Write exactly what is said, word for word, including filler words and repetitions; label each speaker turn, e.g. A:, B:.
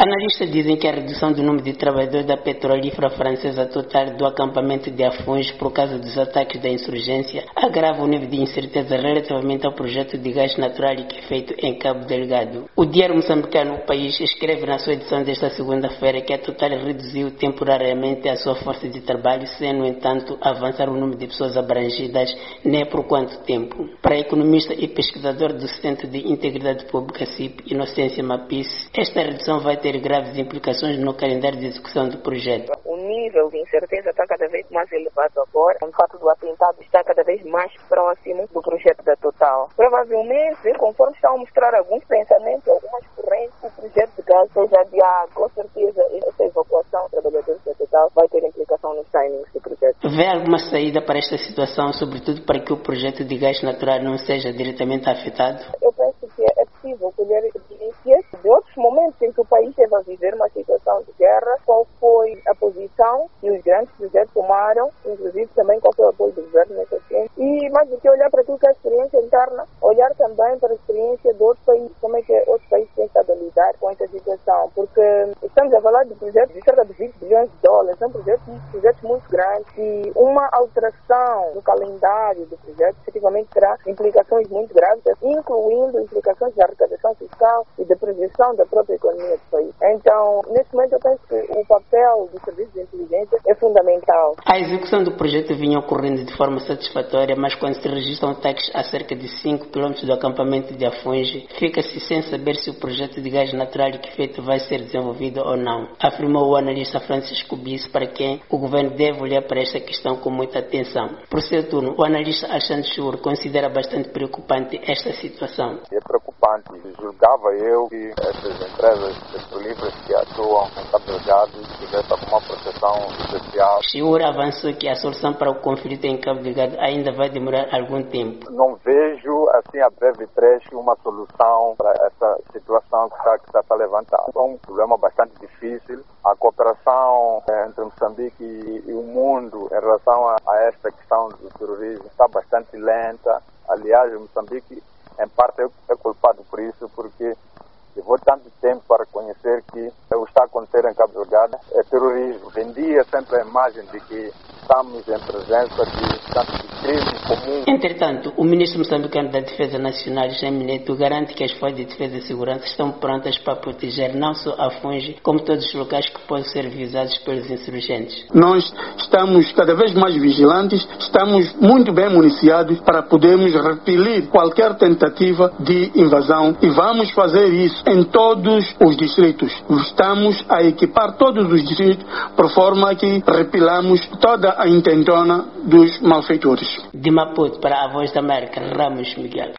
A: Analistas dizem que a redução do número de trabalhadores da petrolífera francesa Total do acampamento de Afungi por causa dos ataques da insurgência agrava o nível de incerteza relativamente ao projeto de gás natural liquefeito em Cabo Delgado. O diário moçambicano O País escreve na sua edição desta segunda-feira que a Total reduziu temporariamente a sua força de trabalho, sem, no entanto, avançar o número de pessoas abrangidas nem por quanto tempo. Para a economista e pesquisador do Centro de Integridade Pública C I P, Inocência Mapis, esta redução vai ter graves implicações no calendário de execução do projeto.
B: O nível de incerteza está cada vez mais elevado agora. O fato do atentado está cada vez mais próximo do projeto da Total. Provavelmente, conforme estão a mostrar alguns pensamentos, algumas correntes, o projeto de gás seja adiado. Com certeza, essa evacuação dos trabalhadores da Total vai ter implicação nos timings do projeto.
A: Vê alguma saída para esta situação, sobretudo para que o projeto de gás natural não seja diretamente afetado?
B: Eu penso que é possível colher evidências de outros momentos em que o país esteve a viver uma situação de guerra, qual foi a posição que os grandes projetos tomaram, inclusive também qual foi o apoio do governo nesse tempo. E mais do que olhar para tudo que é a experiência interna, olhar também para a experiência de outros países, como é que outros países têm estado a lidar com essa situação, porque estamos a falar de projetos de cerca de vinte bilhões de dólares, são projetos, projetos muito grandes e uma alteração no calendário do projeto efetivamente terá implicações muito graves, incluindo implicações da arrecadação fiscal e da projeção da própria economia do país. Então, nesse momento eu penso que o papel do serviço de inteligência é fundamental.
A: A execução do projeto vinha ocorrendo de forma satisfatória, mas quando se registram ataques a cerca de cinco quilômetros do acampamento de Afungi, fica-se sem saber se o projeto de gás natural liquefeito vai ser desenvolvido ou não, afirmou o analista Francisco Bis, para quem o governo deve olhar para esta questão com muita atenção. Por seu turno, o analista Alexandre Chur considera bastante preocupante esta situação.
C: É preocupante. Julgava eu que essas empresas petrolíferas que atuam em Cabo Delgado tivessem alguma proteção especial.
A: Chur avançou que a solução para o conflito em Cabo Delgado ainda vai demorar algum tempo.
C: Não vejo, assim, a breve trecho, uma solução para essa situação que está, que está a levantar. É um problema bastante difícil. A cooperação entre Moçambique e, e o mundo em relação a, a esta questão do terrorismo está bastante lenta. Aliás, o Moçambique, em parte, é culpado por isso, porque levou tanto tempo para reconhecer que o que está a acontecer em Cabo Delgado é terrorismo. Vendia sempre a imagem de que estamos em presença de tanto de crime comum.
A: Entretanto, o ministro moçambicano da Defesa Nacional, Jaime Neto, garante que as forças de defesa e segurança estão prontas para proteger não só a Afungi, como todos os locais que podem ser visados pelos insurgentes.
D: Nós estamos cada vez mais vigilantes, estamos muito bem municiados para podermos repelir qualquer tentativa de invasão e vamos fazer isso em todos os distritos. Estamos a equipar todos os distritos por forma que repelamos toda a intentona dos malfeitores.
A: De Maputo para a Voz da América, Ramos Miguel.